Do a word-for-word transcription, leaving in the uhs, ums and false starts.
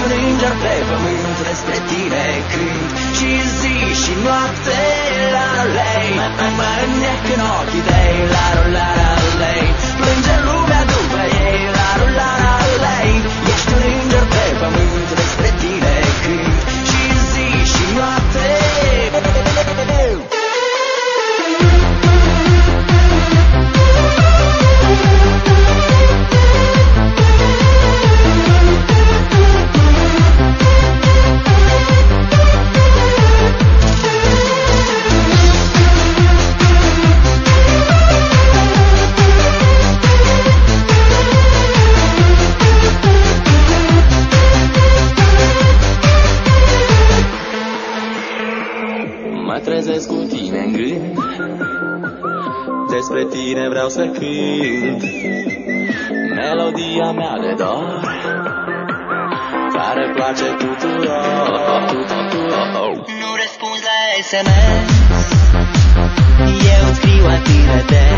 un înger pe pământ, despre tine cânt și zi și noapte, la lei. Mă înnec în ochii tăi, la la la lei. Plânge lumea după ei, la la la lei. Ești un înger pe pământ, despre tine cânt și zi și noapte. Mă trezesc cu tine în gând, despre tine vreau să cânt melodia mea de dor, care place tuturor, tuturor. Nu răspunzi la S M S, eu îți scriu atât de des.